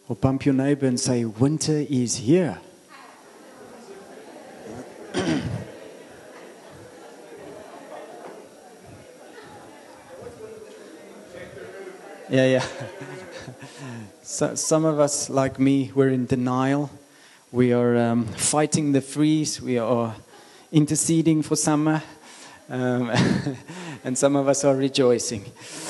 Or bump your neighbor and say, winter is here. Yeah. So, some of us, like me, we're in denial. We are fighting the freeze. We are interceding for summer. And some of us are rejoicing.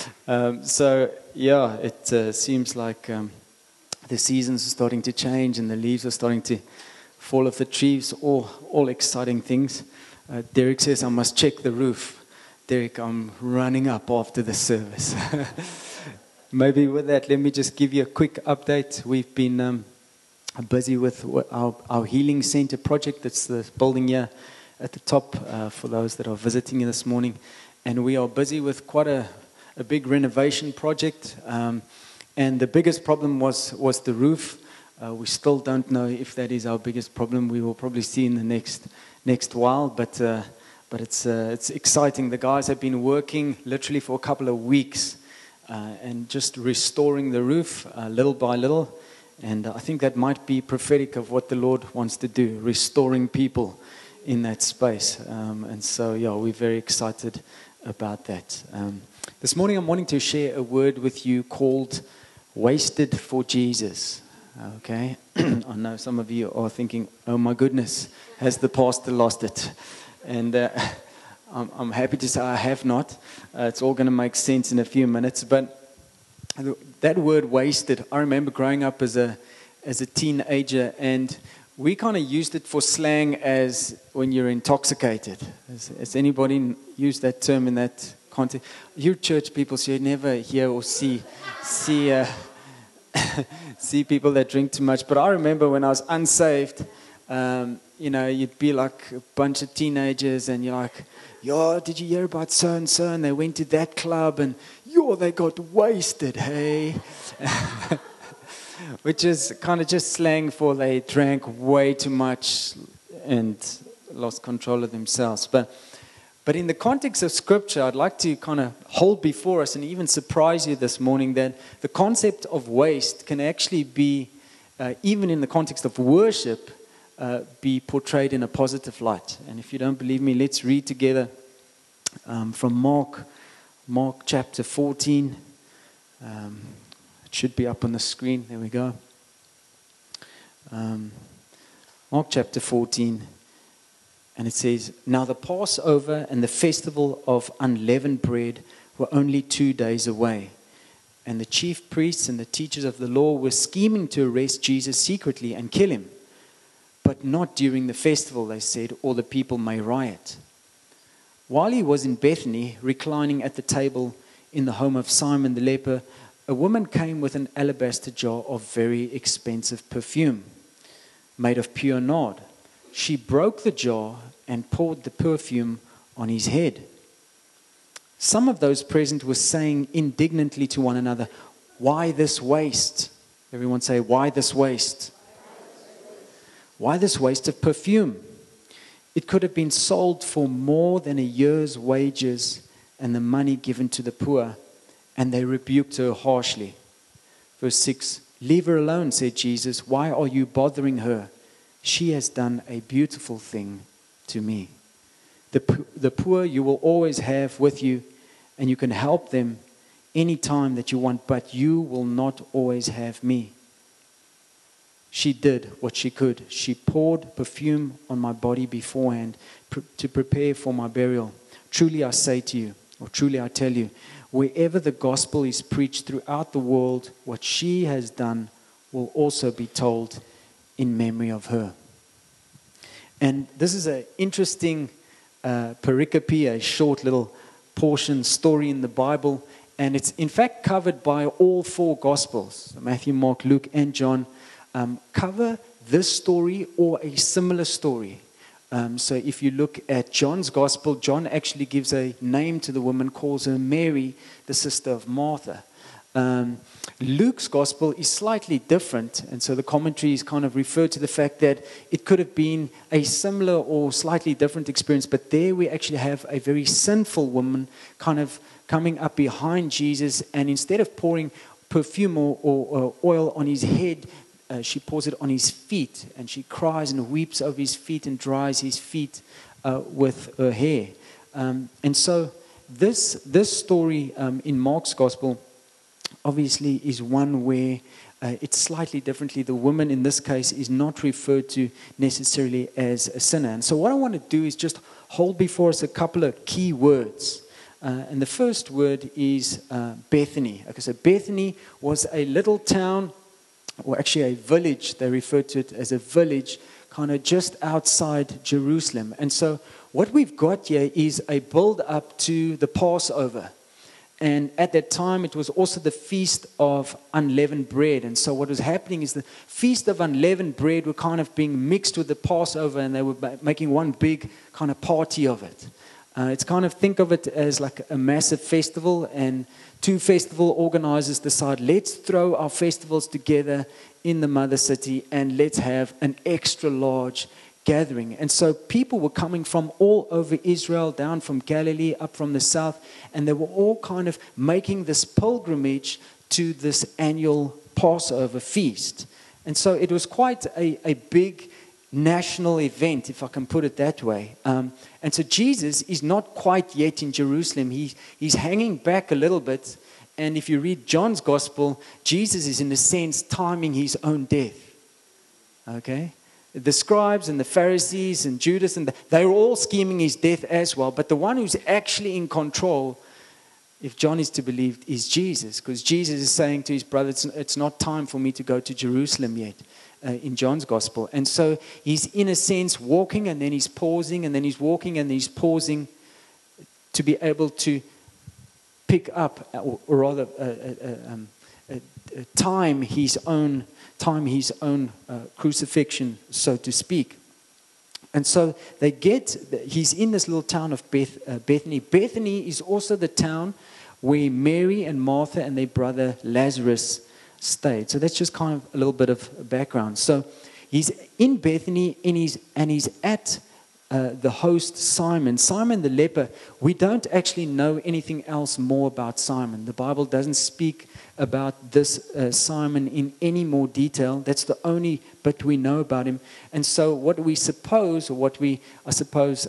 It seems like the seasons are starting to change and the leaves are starting to fall off the trees. All exciting things. Derek says, I must check the roof. Derek, I'm running up after the service. Maybe with that, let me just give you a quick update. We've been busy with our Healing Center project. That's the building here at the top for those that are visiting this morning. And we are busy with quite a big renovation project. And the biggest problem was the roof. We still don't know if that is our biggest problem. We will probably see in the next while. But it's exciting. The guys have been working literally for a couple of weeks and just restoring the roof little by little. And I think that might be prophetic of what the Lord wants to do, restoring people in that space. We're very excited about that. This morning I'm wanting to share a word with you called Wasted for Jesus. Okay? I know some of you are thinking, oh my goodness, has the pastor lost it? And I'm happy to say I have not. It's all going to make sense in a few minutes. But that word wasted, I remember growing up as a teenager, and we kind of used it for slang as when you're intoxicated. Has anybody used that term in that context? You church people, so you never hear or see people that drink too much. But I remember when I was unsaved, you'd be like a bunch of teenagers and you're like, yo, did you hear about so and so? And they went to that club and they got wasted, hey? Which is kind of just slang for they drank way too much and lost control of themselves. But in the context of Scripture, I'd like to kind of hold before us and even surprise you this morning that the concept of waste can actually be, even in the context of worship, be portrayed in a positive light. And if you don't believe me, let's read together from Mark chapter 14. It should be up on the screen. There we go. Mark chapter 14. And it says, now the Passover and the festival of unleavened bread were only 2 days away. And the chief priests and the teachers of the law were scheming to arrest Jesus secretly and kill him. But not during the festival, they said, or the people may riot. While he was in Bethany, reclining at the table in the home of Simon the leper, a woman came with an alabaster jar of very expensive perfume, made of pure nard. She broke the jar and poured the perfume on his head. Some of those present were saying indignantly to one another, why this waste? Everyone say, why this waste? Why this waste of perfume? It could have been sold for more than a year's wages and the money given to the poor. And they rebuked her harshly. Verse 6, leave her alone, said Jesus. Why are you bothering her? She has done a beautiful thing to me. The poor you will always have with you, and you can help them any time that you want, but you will not always have me. She did what she could. She poured perfume on my body beforehand to prepare for my burial. Truly I say to you, or truly I tell you, wherever the gospel is preached throughout the world, what she has done will also be told in memory of her. And this is an interesting pericope, a short little portion, story in the Bible. And it's in fact covered by all four gospels. Matthew, Mark, Luke, and John cover this story or a similar story. So if you look at John's gospel, John actually gives a name to the woman, calls her Mary, the sister of Martha. Luke's gospel is slightly different, and so the commentaries kind of refer to the fact that it could have been a similar or slightly different experience, but there we actually have a very sinful woman kind of coming up behind Jesus, and instead of pouring perfume or oil on his head. She pours it on his feet, and she cries and weeps over his feet and dries his feet with her hair. And so this story in Mark's Gospel obviously is one where it's slightly differently. The woman in this case is not referred to necessarily as a sinner. And so what I want to do is just hold before us a couple of key words. And the first word is Bethany. Okay, so Bethany was a little town, or actually a village. They referred to it as a village, kind of just outside Jerusalem. And so what we've got here is a build-up to the Passover. And at that time, it was also the Feast of Unleavened Bread. And so what was happening is the Feast of Unleavened Bread were kind of being mixed with the Passover, and they were making one big kind of party of it. It's kind of, think of it as like a massive festival, and two festival organizers decide, let's throw our festivals together in the mother city and let's have an extra large gathering. And so people were coming from all over Israel, down from Galilee, up from the south, and they were all kind of making this pilgrimage to this annual Passover feast. And so it was quite a big national event, if I can put it that way. And so Jesus is not quite yet in Jerusalem. He's hanging back a little bit. And if you read John's Gospel, Jesus is in a sense timing his own death. Okay? The scribes and the Pharisees and Judas, they were all scheming his death as well. But the one who's actually in control, if John is to believe, is Jesus. Because Jesus is saying to his brother, it's not time for me to go to Jerusalem yet, in John's Gospel. And so he's in a sense walking, and then he's pausing, and then he's walking, and he's pausing to be able to pick up, or rather time his own crucifixion, so to speak. And so he's in this little town of Bethany. Bethany is also the town where Mary and Martha and their brother Lazarus stayed. So that's just kind of a little bit of background. So he's in Bethany, and he's at the host Simon. Simon the leper, we don't actually know anything else more about Simon. The Bible doesn't speak about this Simon in any more detail. That's the only bit we know about him. And so what we suppose, or what we, I suppose,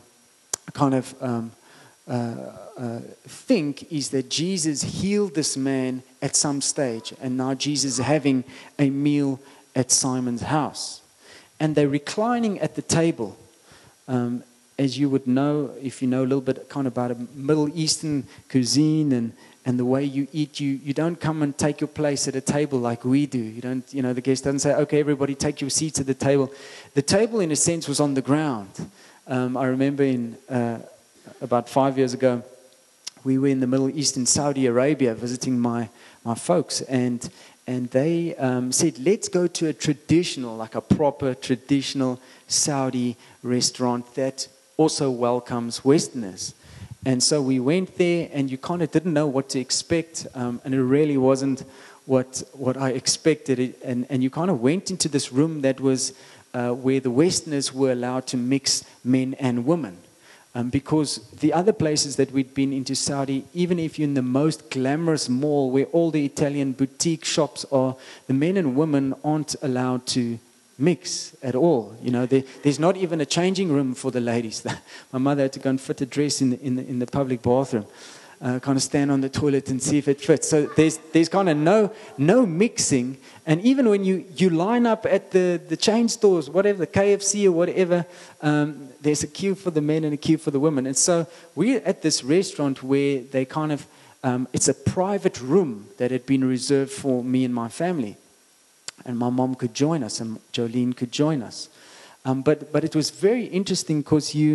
think is that Jesus healed this man at some stage, and now Jesus is having a meal at Simon's house. And they're reclining at the table. As you would know, if you know a little bit kind of about a Middle Eastern cuisine and the way you eat, you don't come and take your place at a table like we do. You don't, the guest doesn't say, okay, everybody take your seats at the table. The table, in a sense, was on the ground. I remember about 5 years ago, we were in the Middle East in Saudi Arabia visiting my folks, and they said, let's go to a traditional, like a proper traditional Saudi restaurant that also welcomes Westerners. And so we went there, and you kind of didn't know what to expect, and it really wasn't what I expected. And you kind of went into this room that was where the Westerners were allowed to mix men and women. Because the other places that we'd been into Saudi, even if you're in the most glamorous mall where all the Italian boutique shops are, the men and women aren't allowed to mix at all. There's not even a changing room for the ladies. My mother had to go and fit a dress in the public bathroom, kind of stand on the toilet and see if it fits. So there's kind of no mixing. And even when you line up at the chain stores, whatever, the KFC or whatever, there's a queue for the men and a queue for the women. And so we're at this restaurant where they kind of, it's a private room that had been reserved for me and my family. And my mom could join us, and Jolene could join us. But it was very interesting because you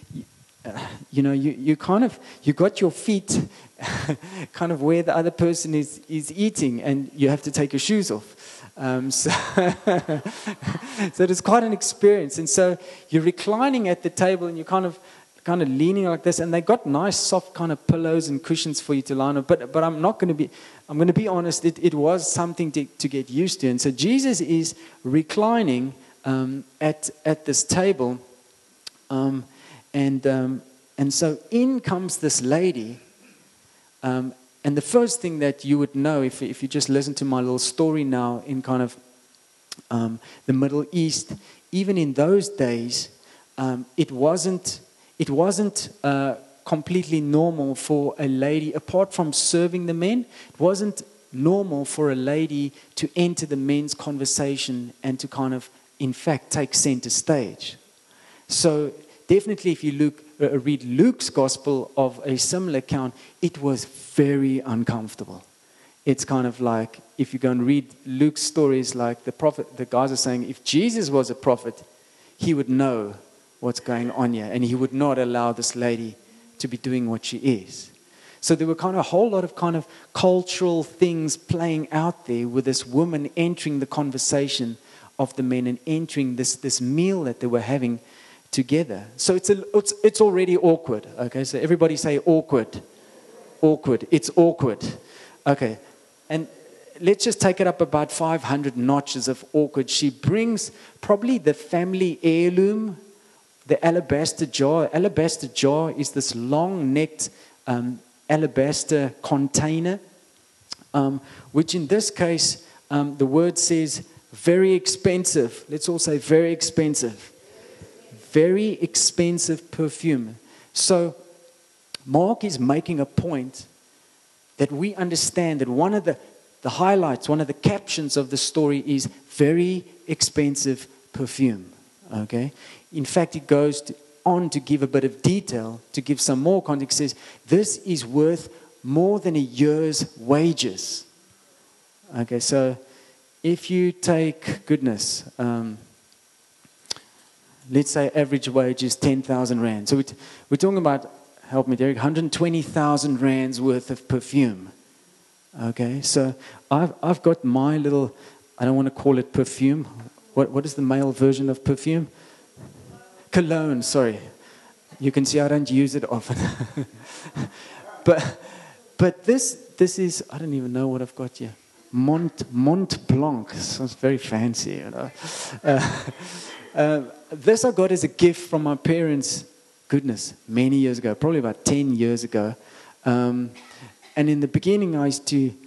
got your feet kind of where the other person is eating, and you have to take your shoes off. So it was quite an experience. And so you're reclining at the table, and you're kind of leaning like this, and they got nice soft kind of pillows and cushions for you to lie on. But I'm going to be honest, it was something to get used to. And so Jesus is reclining at this table, and so in comes this lady, and And the first thing that you would know, if you just listen to my little story now in kind of the Middle East, even in those days, it wasn't completely normal for a lady, apart from serving the men, it wasn't normal for a lady to enter the men's conversation and to kind of, in fact, take center stage. So definitely if you read Luke's gospel of a similar account, it was very uncomfortable. It's kind of like, if you go and read Luke's stories, like the guys are saying, if Jesus was a prophet, he would know what's going on here, and he would not allow this lady to be doing what she is. So there were kind of a whole lot of kind of cultural things playing out there with this woman entering the conversation of the men and entering this meal that they were having together. So it's already awkward. Okay, so everybody say awkward. Awkward. It's awkward. Okay, and let's just take it up about 500 notches of awkward. She brings probably the family heirloom, the alabaster jar. Alabaster jar is this long-necked alabaster container, which in this case, the word says very expensive. Let's all say very expensive. Very expensive perfume. So Mark is making a point that we understand that one of the highlights, one of the captions of the story is very expensive perfume. Okay? In fact, it goes on to give a bit of detail, to give some more context. It says, this is worth more than a year's wages. Okay, so if you take, let's say average wage is 10,000 rand. So we're talking about, help me Derek, 120,000 rands worth of perfume. Okay, so I've got my little, I don't want to call it perfume. What is the male version of perfume? Cologne, sorry. You can see I don't use it often. but this is, I don't even know what I've got here. Mont Blanc. Sounds very fancy, you know. This I got as a gift from my parents, many years ago, probably about 10 years ago. And in the beginning, I used to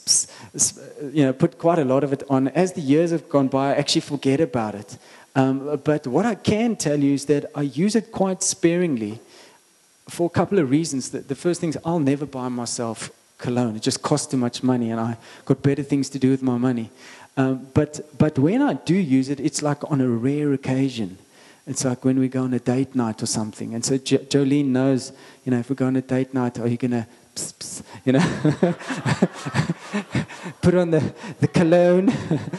put quite a lot of it on. As the years have gone by, I actually forget about it. But what I can tell you is that I use it quite sparingly for a couple of reasons. The first thing is I'll never buy myself cologne. It just costs too much money, and I got better things to do with my money. But when I do use it, it's like on a rare occasion. It's like when we go on a date night or something. And so Jolene knows, if we go on a date night, are you going to, put on the cologne?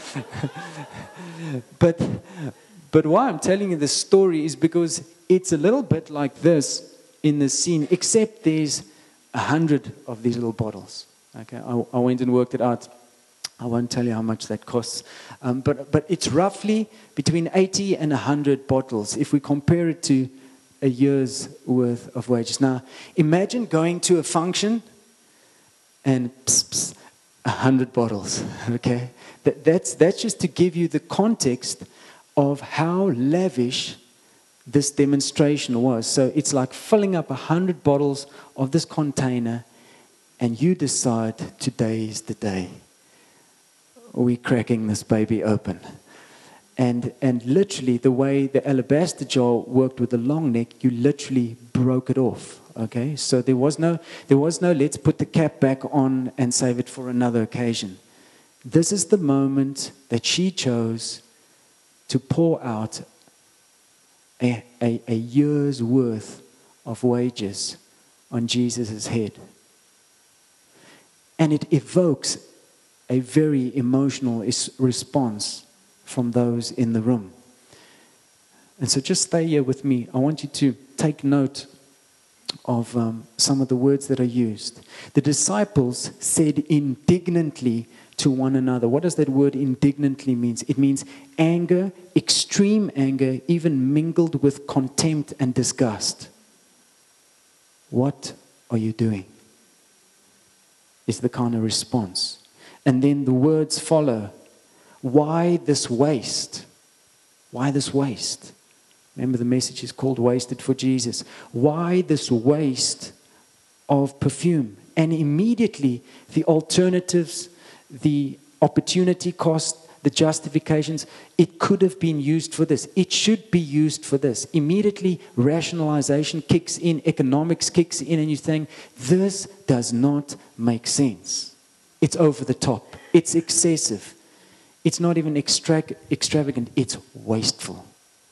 But why I'm telling you this story is because it's a little bit like this in the scene, except there's 100 of these little bottles. Okay, I went and worked it out. I won't tell you how much that costs. But it's roughly between 80 and 100 bottles if we compare it to a year's worth of wages. Now, imagine going to a function and 100 bottles. Okay, that's just to give you the context of how lavish this demonstration was. So it's like filling up 100 bottles of this container, and you decide today is the day. We're cracking this baby open. And literally, the way the alabaster jar worked with the long neck, you literally broke it off. Okay, so there was no let's put the cap back on and save it for another occasion. This is the moment that she chose to pour out a year's worth of wages on Jesus' head. And it evokes a very emotional response from those in the room. And so just stay here with me. I want you to take note of some of the words that are used. The disciples said indignantly to one another. What does that word indignantly mean? It means anger, extreme anger, even mingled with contempt and disgust. What are you doing? Is the kind of response. And then the words follow. Why this waste? Why this waste? Remember, the message is called Wasted for Jesus. Why this waste of perfume? And immediately the alternatives, the opportunity cost, the justifications, it could have been used for this. It should be used for this. Immediately rationalization kicks in, economics kicks in, and you're saying, this does not make sense. It's over the top. It's excessive. It's not even extravagant. It's wasteful.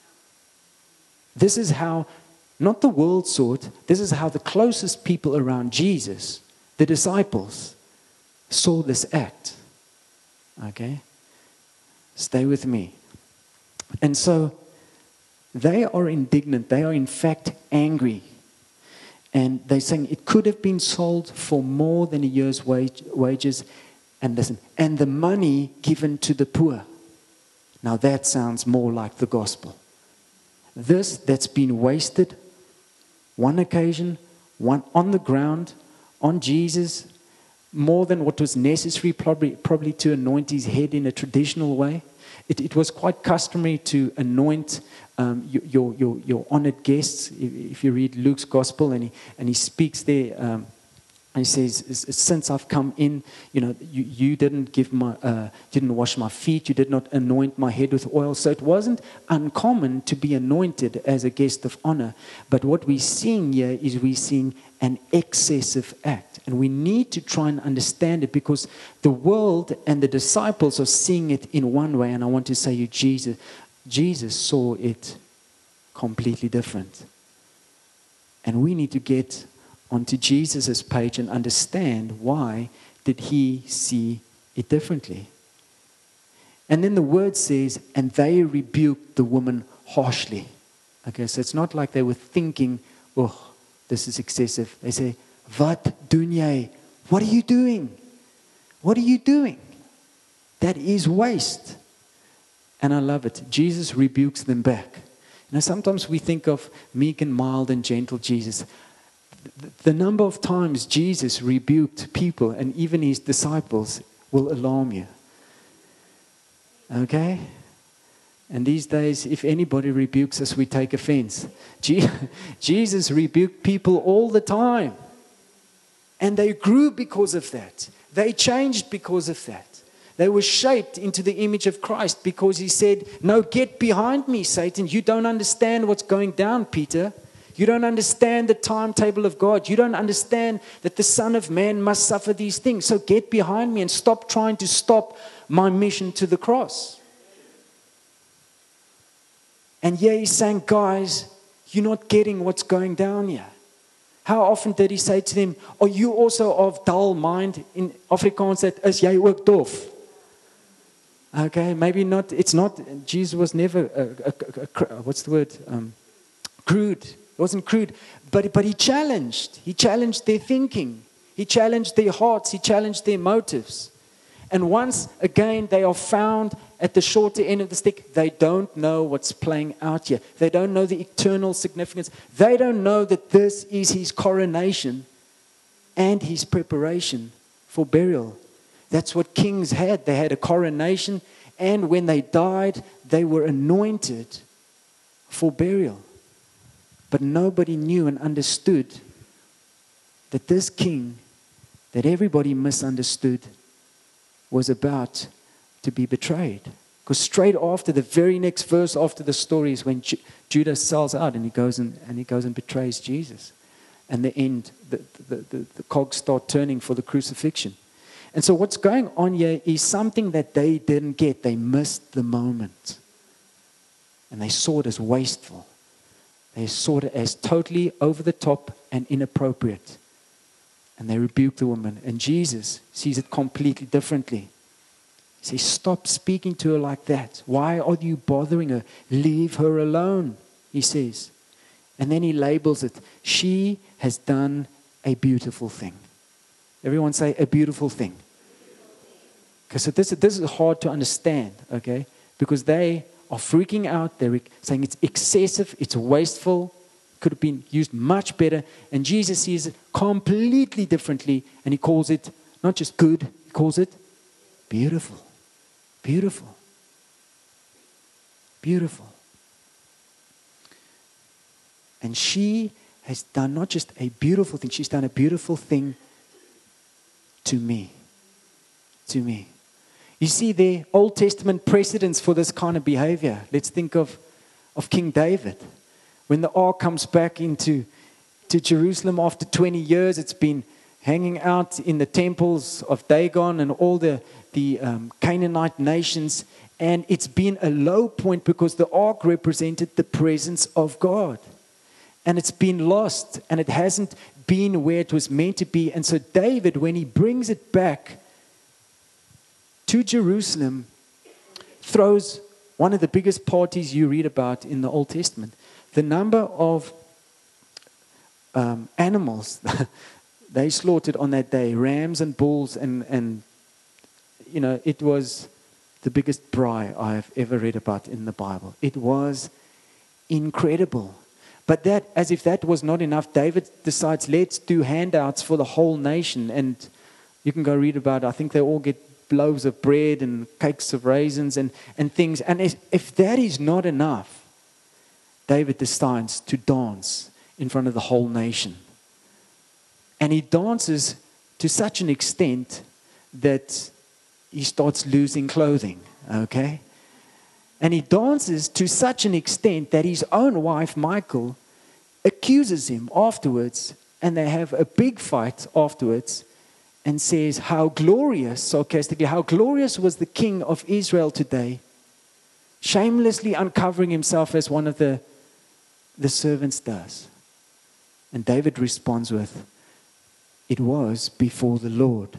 This is how, not the world saw it, this is how the closest people around Jesus, the disciples, saw this act. Okay? Stay with me. And so they are indignant. They are in fact angry. And they're saying it could have been sold for more than a year's wages. And listen, and the money given to the poor. Now that sounds more like the gospel. This that's been wasted, one occasion, one on the ground, on Jesus, more than what was necessary, probably to anoint his head in a traditional way. It was quite customary to anoint your honored guests. If you read Luke's gospel, and he speaks there, and he says, "Since I've come in, you didn't didn't wash my feet. You did not anoint my head with oil." So it wasn't uncommon to be anointed as a guest of honor. But what we're seeing here is we're seeing an excessive act. And we need to try and understand it, because the world and the disciples are seeing it in one way. And I want to say Jesus saw it completely different. And we need to get onto Jesus' page and understand why did he see it differently. And then the word says, and they rebuked the woman harshly. Okay, so it's not like they were thinking, oh, this is excessive. They say, wat doen jy? What are you doing? What are you doing? That is waste. And I love it. Jesus rebukes them back. Sometimes we think of meek and mild and gentle Jesus. The number of times Jesus rebuked people, and even his disciples, will alarm you. Okay? And these days, if anybody rebukes us, we take offense. Jesus rebuked people all the time. And they grew because of that. They changed because of that. They were shaped into the image of Christ because he said, no, get behind me, Satan. You don't understand what's going down, Peter. You don't understand the timetable of God. You don't understand that the Son of Man must suffer these things. So get behind me and stop trying to stop my mission to the cross. And yeah, he's saying, guys, you're not getting what's going down here. How often did he say to them, are you also of dull mind? In Afrikaans, that is jy ook dof. Okay, maybe not. It's not. Jesus was never what's the word? Crude. It wasn't crude, but he challenged. He challenged their thinking. He challenged their hearts. He challenged their motives. And once again, they are found at the shorter end of the stick. They don't know what's playing out here. They don't know the eternal significance. They don't know that this is his coronation and his preparation for burial. That's what kings had. They had a coronation, and when they died, they were anointed for burial. But nobody knew and understood that this king, that everybody misunderstood, was about to be betrayed. Because straight after, the very next verse after the story is when Judas sells out and he goes and betrays Jesus. And the end, the cogs start turning for the crucifixion. And so what's going on here is something that they didn't get. They missed the moment. And they saw it as wasteful. They saw it as totally over the top and inappropriate. And they rebuked the woman. And Jesus sees it completely differently. He says, stop speaking to her like that. Why are you bothering her? Leave her alone, he says. And then he labels it. She has done a beautiful thing. Everyone say a beautiful thing. Because this is hard to understand, okay? Because they are freaking out. They're saying it's excessive, it's wasteful, could have been used much better. And Jesus sees it completely differently. And he calls it not just good, he calls it beautiful. Beautiful. Beautiful. And she has done not just a beautiful thing, she's done a beautiful thing to me. To me. You see, there are Old Testament precedents for this kind of behavior. Let's think of King David. When the ark comes back to Jerusalem after 20 years, it's been hanging out in the temples of Dagon and all the Canaanite nations. And it's been a low point because the ark represented the presence of God. And it's been lost, and it hasn't been where it was meant to be. And so David, when he brings it back to Jerusalem, throws one of the biggest parties you read about in the Old Testament. The number of animals they slaughtered on that day, rams and bulls, and it was the biggest braai I've ever read about in the Bible. It was incredible. But that, as if that was not enough, David decides, let's do handouts for the whole nation. And you can go read about it. I think they all get loaves of bread and cakes of raisins and things. And if that is not enough, David decides to dance in front of the whole nation. And he dances to such an extent that he starts losing clothing, okay? And he dances to such an extent that his own wife, Michal, accuses him afterwards, and they have a big fight afterwards, and says, how glorious, sarcastically, how glorious was the king of Israel today, shamelessly uncovering himself as one of the servants does. And David responds with, it was before the Lord.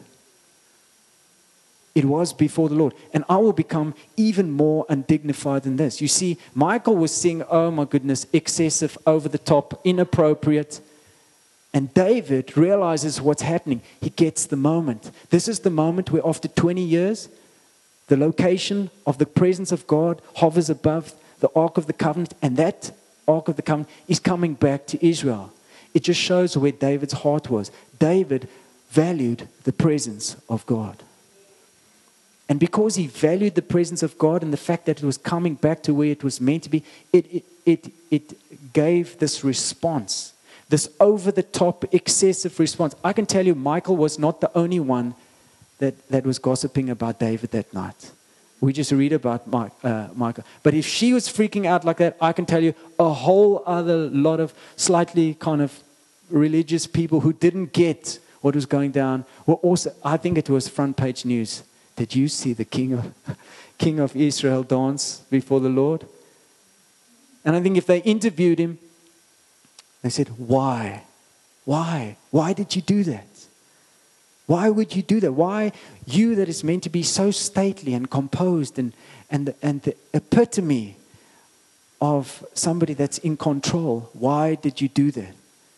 It was before the Lord. And I will become even more undignified than this. You see, Michal was saying, oh my goodness, excessive, over the top, inappropriate. And David realizes what's happening. He gets the moment. This is the moment where after 20 years, the location of the presence of God hovers above the Ark of the Covenant. And that Ark of the Covenant is coming back to Israel. It just shows where David's heart was. David valued the presence of God. And because he valued the presence of God and the fact that it was coming back to where it was meant to be, it gave this response, this over-the-top, excessive response. I can tell you, Michal was not the only one that was gossiping about David that night. We just read about Michal. But if she was freaking out like that, I can tell you a whole other lot of slightly kind of religious people who didn't get what was going down were also, I think it was front page news. Did you see the king of Israel dance before the Lord? And I think if they interviewed him, they said, why? Why? Why did you do that? Why would you do that? Why you that is meant to be so stately and composed and the epitome of somebody that's in control, why did you do that?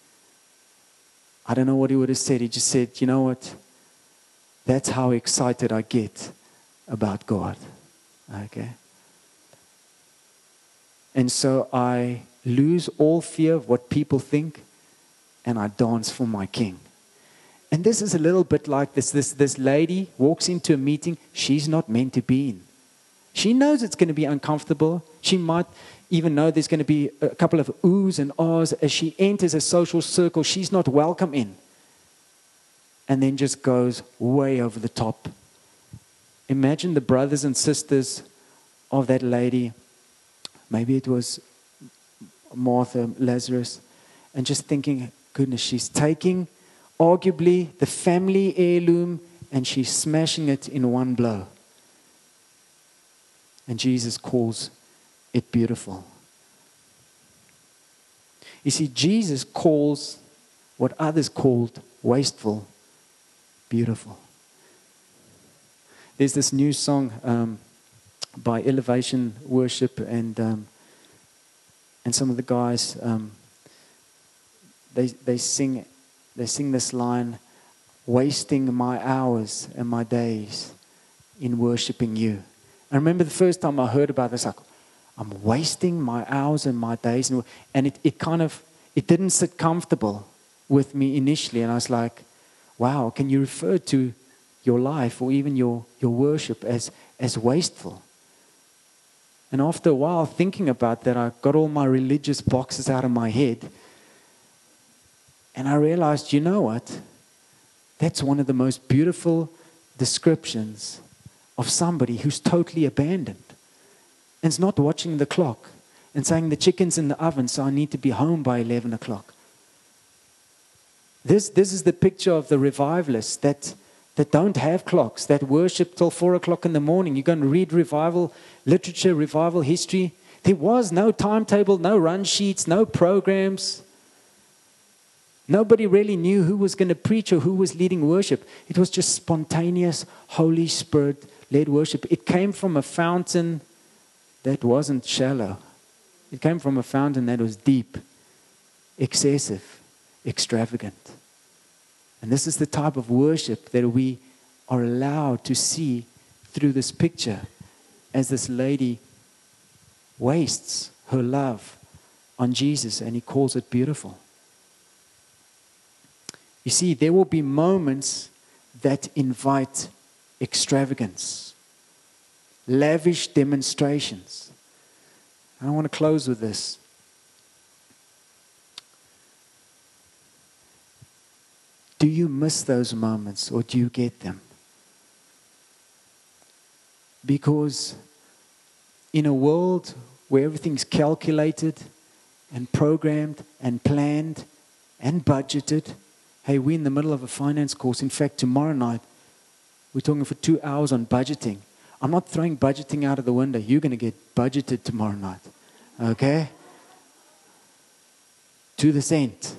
I don't know what he would have said. He just said, you know what? That's how excited I get about God. Okay? And so I lose all fear of what people think, and I dance for my King. And this is a little bit like this lady walks into a meeting she's not meant to be in. She knows it's going to be uncomfortable. She might even know there's going to be a couple of oohs and ahs as she enters a social circle she's not welcome in. And then just goes way over the top. Imagine the brothers and sisters of that lady. Maybe it was Martha, Lazarus. And just thinking, goodness, she's taking arguably the family heirloom and she's smashing it in one blow. And Jesus calls it beautiful. You see, Jesus calls what others called wasteful beautiful. There's this new song by Elevation Worship and some of the guys they sing this line, wasting my hours and my days in worshiping you. I remember the first time I heard about this, like, I'm wasting my hours and my days, and it didn't sit comfortable with me initially, and I was like, wow, can you refer to your life or even your worship as wasteful? And after a while thinking about that, I got all my religious boxes out of my head. And I realized, you know what? That's one of the most beautiful descriptions of somebody who's totally abandoned and is not watching the clock and saying the chicken's in the oven, so I need to be home by 11 o'clock. This is the picture of the revivalists that don't have clocks, that worship till 4 o'clock in the morning. You're going to read revival literature, revival history. There was no timetable, no run sheets, no programs. Nobody really knew who was going to preach or who was leading worship. It was just spontaneous, Holy Spirit-led worship. It came from a fountain that wasn't shallow. It came from a fountain that was deep, excessive, extravagant. And this is the type of worship that we are allowed to see through this picture as this lady wastes her love on Jesus, and he calls it beautiful. You see, there will be moments that invite extravagance, lavish demonstrations. And I want to close with this. Do you miss those moments, or do you get them? Because in a world where everything's calculated and programmed and planned and budgeted, hey, we're in the middle of a finance course. In fact, tomorrow night, we're talking for 2 hours on budgeting. I'm not throwing budgeting out of the window. You're going to get budgeted tomorrow night. Okay? To the cent.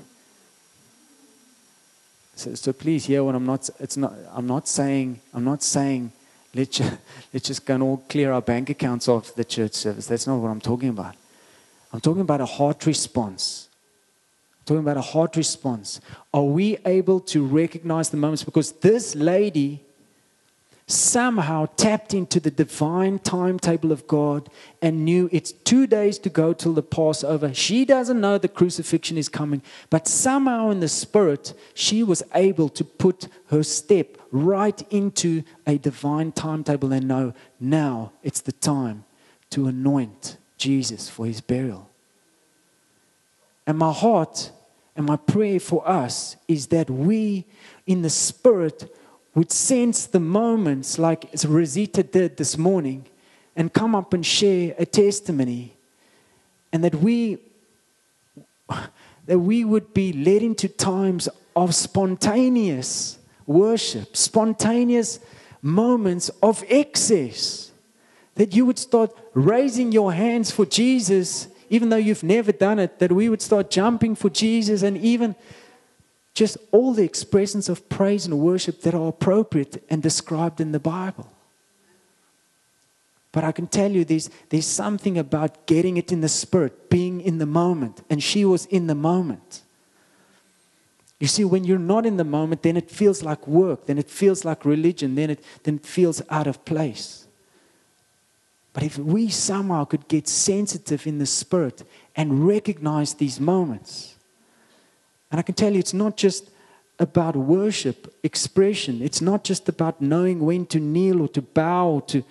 So please hear what I'm not saying let's just go and all clear our bank accounts after the church service. That's not what I'm talking about. I'm talking about a heart response. I'm talking about a heart response. Are we able to recognize the moments? Because this lady somehow tapped into the divine timetable of God and knew it's 2 days to go till the Passover. She doesn't know the crucifixion is coming, but somehow in the spirit, she was able to put her step right into a divine timetable and know now it's the time to anoint Jesus for his burial. And my heart and my prayer for us is that we in the spirit would sense the moments like Rosita did this morning and come up and share a testimony, and that we would be led into times of spontaneous worship, spontaneous moments of excess, that you would start raising your hands for Jesus even though you've never done it, that we would start jumping for Jesus, and even just all the expressions of praise and worship that are appropriate and described in the Bible. But I can tell you there's something about getting it in the spirit, being in the moment. And she was in the moment. You see, when you're not in the moment, then it feels like work, then it feels like religion, then it feels out of place. But if we somehow could get sensitive in the spirit and recognize these moments. And I can tell you, it's not just about worship, expression. It's not just about knowing when to kneel or to bow or to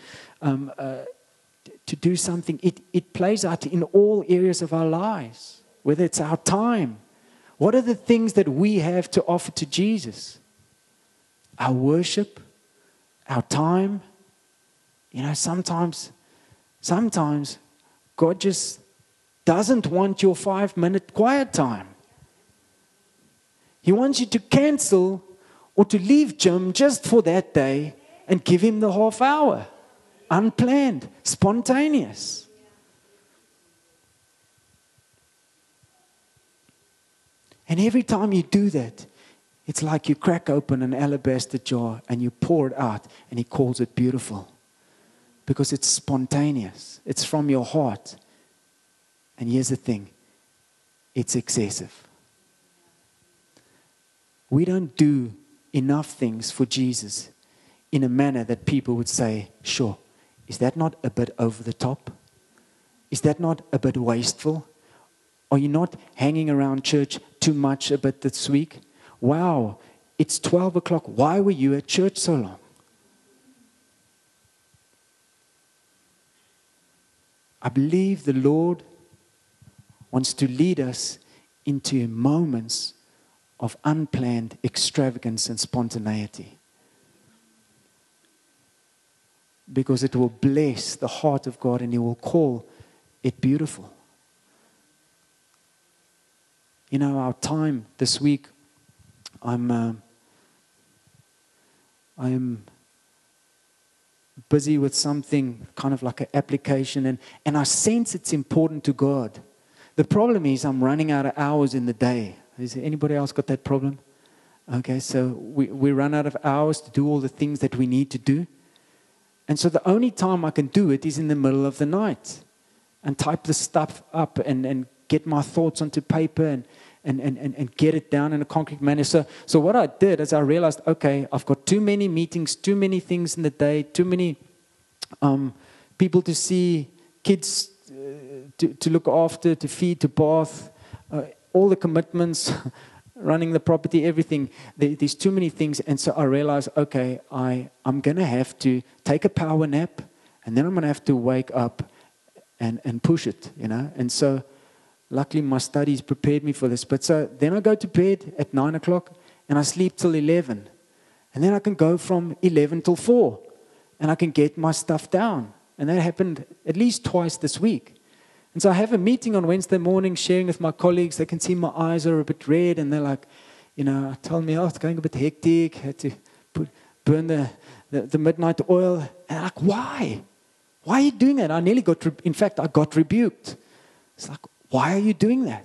do something. It plays out in all areas of our lives, whether it's our time. What are the things that we have to offer to Jesus? Our worship, our time. You know, sometimes God just doesn't want your 5-minute quiet time. He wants you to cancel or to leave gym just for that day and give him the half hour. Unplanned, spontaneous. And every time you do that, it's like you crack open an alabaster jar and you pour it out, and he calls it beautiful. Because it's spontaneous. It's from your heart. And here's the thing. It's excessive. We don't do enough things for Jesus in a manner that people would say, sure, is that not a bit over the top? Is that not a bit wasteful? Are you not hanging around church too much a bit this week? Wow, it's 12 o'clock. Why were you at church so long? I believe the Lord wants to lead us into moments of unplanned extravagance and spontaneity. Because it will bless the heart of God and He will call it beautiful. You know, our time this week, I am busy with something, kind of like an application, and I sense it's important to God. The problem is I'm running out of hours in the day. Has anybody else got that problem? Okay, so we run out of hours to do all the things that we need to do. And so the only time I can do it is in the middle of the night and type the stuff up and get my thoughts onto paper and get it down in a concrete manner. So what I did is I realized, okay, I've got too many meetings, too many things in the day, too many people to see, kids to look after, to feed, to bath, all the commitments, running the property, everything. There's too many things. And so I realized, okay, I'm going to have to take a power nap, and then I'm going to have to wake up and push it, you know. And so luckily my studies prepared me for this. But so then I go to bed at 9 o'clock, and I sleep till 11. And then I can go from 11 till 4, and I can get my stuff down. And that happened at least twice this week. And so I have a meeting on Wednesday morning, sharing with my colleagues. They can see my eyes are a bit red, and they're like, you know, tell me, oh, it's going a bit hectic. Had to burn the midnight oil. And I'm like, why? Why are you doing that? I nearly got, in fact, I got rebuked. It's like, why are you doing that?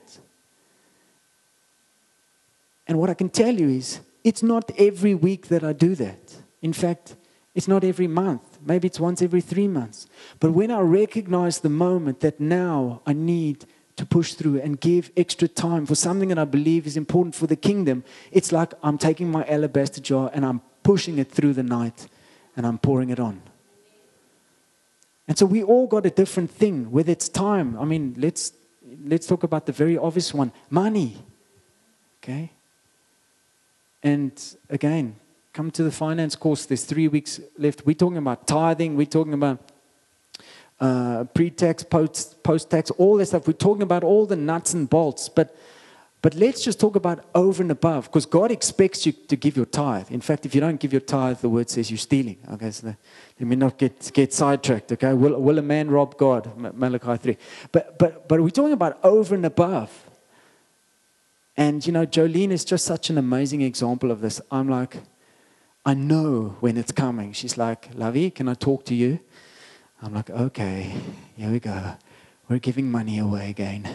And what I can tell you is, it's not every week that I do that. In fact, it's not every month. Maybe it's once every 3 months. But when I recognize the moment that now I need to push through and give extra time for something that I believe is important for the kingdom, it's like I'm taking my alabaster jar and I'm pushing it through the night and I'm pouring it on. And so we all got a different thing, whether it's time. I mean, let's talk about the very obvious one, money. Okay? And again, come to the finance course. There's 3 weeks left. We're talking about tithing. We're talking about pre-tax, post-tax, all that stuff. We're talking about all the nuts and bolts. But let's just talk about over and above, because God expects you to give your tithe. In fact, if you don't give your tithe, the word says you're stealing. Okay, so let me not get sidetracked. Okay, will a man rob God? Malachi 3. But we're talking about over and above. And you know, Jolene is just such an amazing example of this. I'm like, I know when it's coming. She's like, Lavi, can I talk to you? I'm like, okay, here we go. We're giving money away again.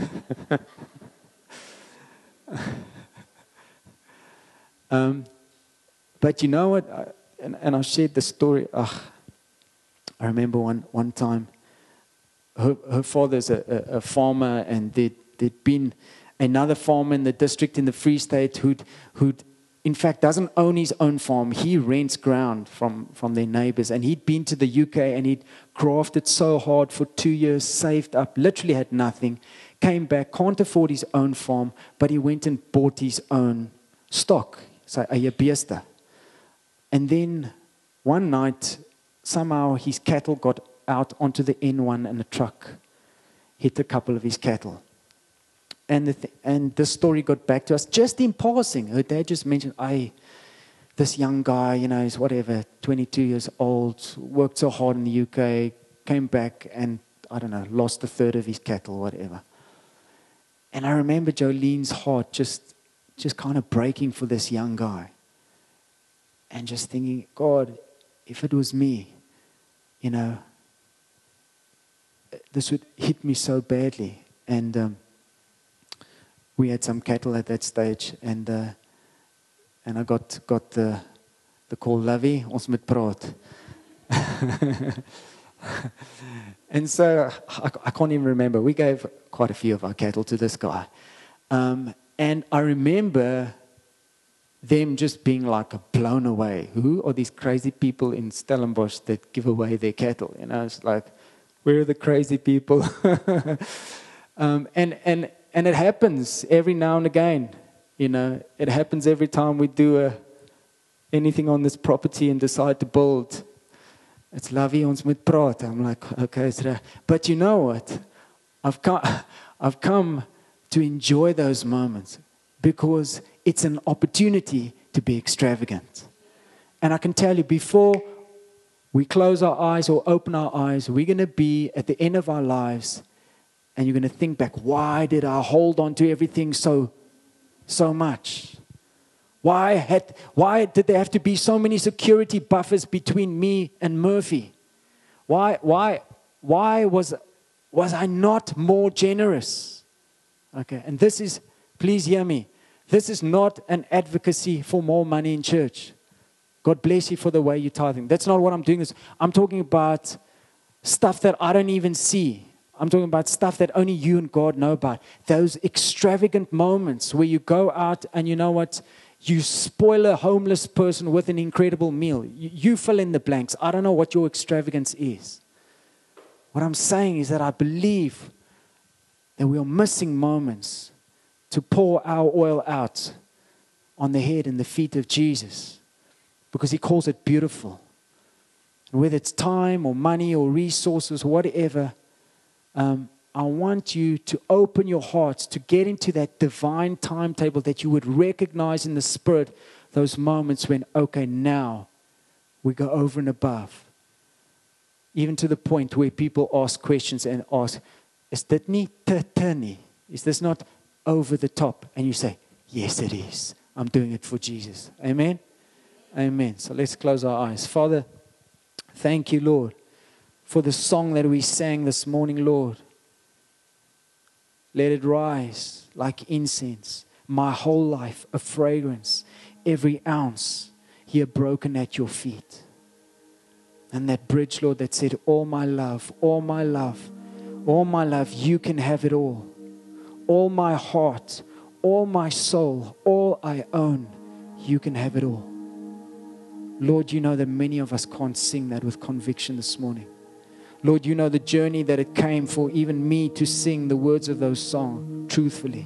But you know what? And I shared the story. I remember one time, her father's a farmer, and there'd been another farmer in the district in the Free State who'd in fact doesn't own his own farm. He rents ground from their neighbors. And he'd been to the UK and he'd grafted so hard for 2 years, saved up, literally had nothing, came back, can't afford his own farm, but he went and bought his own stock, so a beeste. And then one night, somehow his cattle got out onto the N1 and a truck hit a couple of his cattle. And this story got back to us just in passing. Her dad just mentioned, this young guy, you know, he's whatever, 22 years old, worked so hard in the UK, came back and, I don't know, lost a third of his cattle, whatever. And I remember Jolene's heart just kind of breaking for this young guy. And just thinking, God, if it was me, you know, this would hit me so badly. And we had some cattle at that stage, and I got the call, Lavi, ons moet praat. And so I can't even remember. We gave quite a few of our cattle to this guy, and I remember them just being like blown away. Who are these crazy people in Stellenbosch that give away their cattle? You know, it's like, where are the crazy people? And it happens every now and again. You know, it happens every time we do anything on this property and decide to build. It's Lavi, ons moet praat. I'm like, okay, but you know what? I've come to enjoy those moments, because it's an opportunity to be extravagant. And I can tell you, before we close our eyes or open our eyes, we're going to be at the end of our lives, and you're going to think back, why did I hold on to everything so much? Why did there have to be so many security buffers between me and Murphy? Why was I not more generous? Okay, and this is, please hear me, this is not an advocacy for more money in church. God bless you for the way you're tithing. That's not what I'm doing. I'm talking about stuff that I don't even see. I'm talking about stuff that only you and God know about. Those extravagant moments where you go out and you know what? You spoil a homeless person with an incredible meal. You fill in the blanks. I don't know what your extravagance is. What I'm saying is that I believe that we are missing moments to pour our oil out on the head and the feet of Jesus, because He calls it beautiful. And whether it's time or money or resources, whatever, I want you to open your hearts to get into that divine timetable, that you would recognize in the Spirit those moments when, okay, now we go over and above. Even to the point where people ask questions and ask, is dit nie te nie? Is this not over the top? And you say, yes, it is. I'm doing it for Jesus. Amen? Amen. So let's close our eyes. Father, thank you, Lord, for the song that we sang this morning, Lord. Let it rise like incense. My whole life a fragrance. Every ounce here broken at your feet. And that bridge, Lord, that said, all my love, all my love, all my love, you can have it all. All my heart, all my soul, all I own, you can have it all. Lord, you know that many of us can't sing that with conviction this morning. Lord, you know the journey that it came for even me to sing the words of those songs truthfully.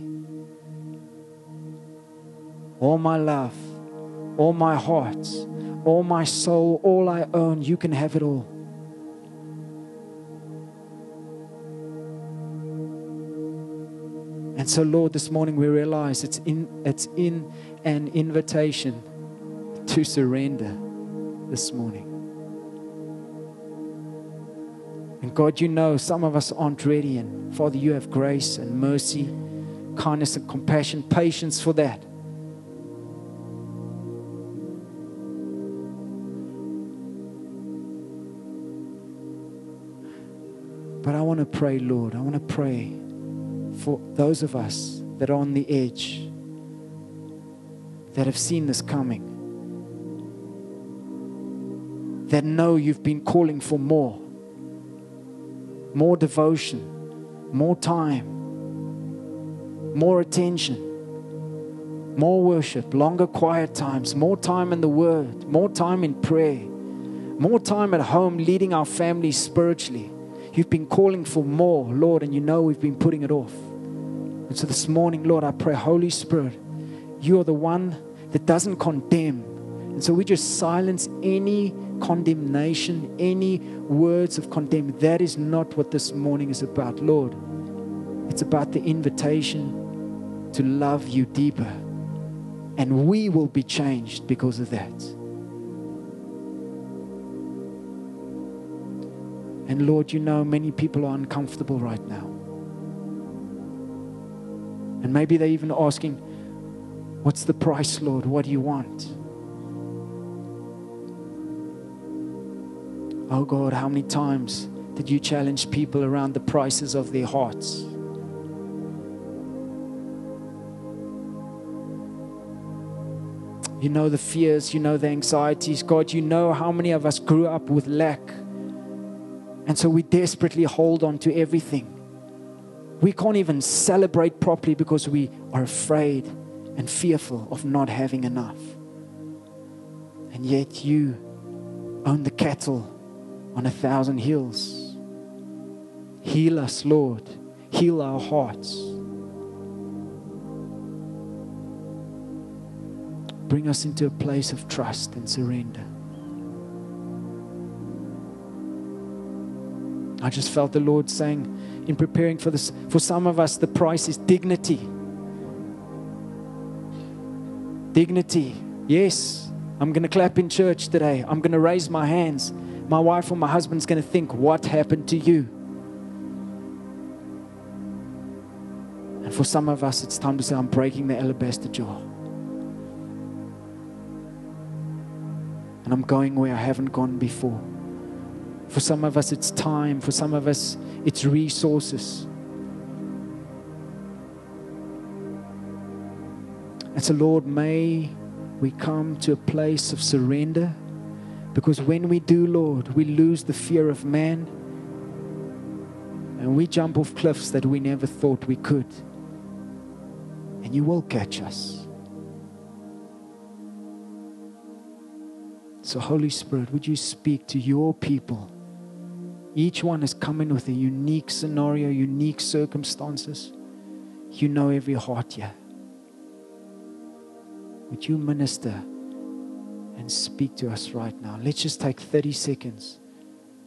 All my love, all my heart, all my soul, all I own, you can have it all. And so, Lord, this morning we realize it's in an invitation to surrender this morning. And God, you know some of us aren't ready, and Father, you have grace and mercy, kindness and compassion, patience for that. But I want to pray, Lord, I want to pray for those of us that are on the edge, that have seen this coming, that know you've been calling for more devotion, more time, more attention, more worship, longer quiet times, more time in the Word, more time in prayer, more time at home leading our families spiritually. You've been calling for more, Lord, and you know we've been putting it off. And so this morning, Lord, I pray, Holy Spirit, you are the one that doesn't condemn. And so we just silence any condemnation, any words of condemn. That is not what this morning is about, Lord. It's about the invitation to love you deeper. And we will be changed because of that. And Lord, you know many people are uncomfortable right now. And maybe they're even asking, what's the price, Lord? What do you want? Oh God, how many times did you challenge people around the prices of their hearts? You know the fears, you know the anxieties. God, you know how many of us grew up with lack. And so we desperately hold on to everything. We can't even celebrate properly because we are afraid and fearful of not having enough. And yet you own the cattle on 1,000 hills. Heal us, Lord. Heal our hearts. Bring us into a place of trust and surrender. I just felt the Lord saying, in preparing for this, for some of us, the price is dignity. Dignity. Yes, I'm going to clap in church today. I'm going to raise my hands. My wife or my husband's going to think, what happened to you? And for some of us, it's time to say, I'm breaking the alabaster jar. And I'm going where I haven't gone before. For some of us, it's time. For some of us, it's resources. And so, Lord, may we come to a place of surrender, because when we do, Lord, we lose the fear of man and we jump off cliffs that we never thought we could. And you will catch us. So, Holy Spirit, would you speak to your people? Each one is coming with a unique scenario, unique circumstances. You know every heart here. Would you minister and speak to us right now? Let's just take 30 seconds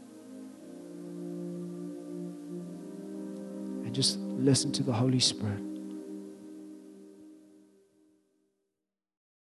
and just listen to the Holy Spirit.